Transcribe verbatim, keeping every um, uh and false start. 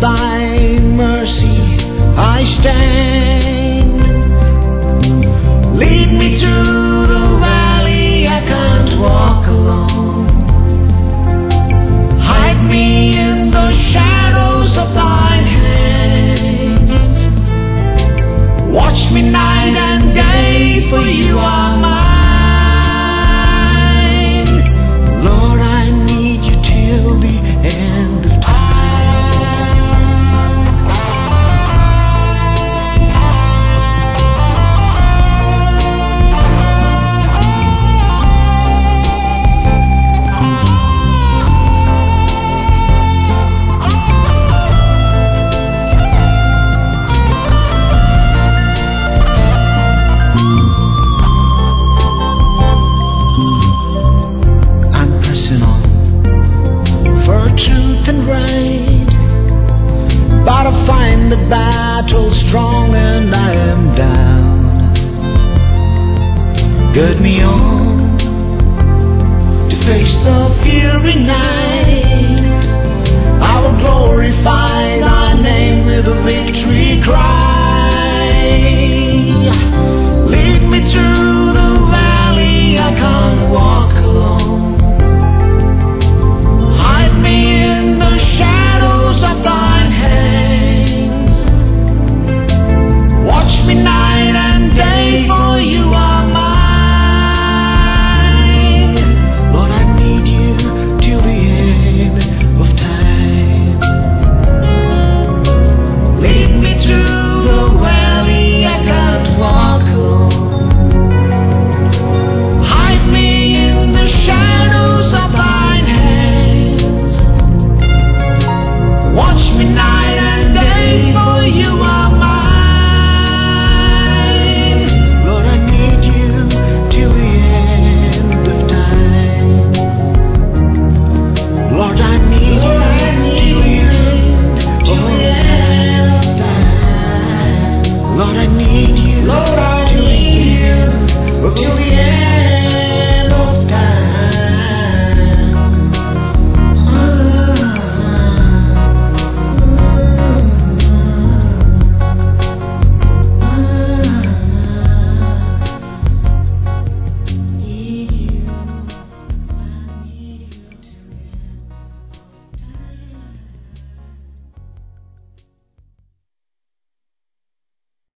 thy mercy I stand. Lead me through the valley, I can't walk alone. Hide me in the shadows of thine hands. Watch me night and day, for you are mine. Lord, I need you till the end of time. But I find the battle strong and I am down. Gird me on to face the fury now.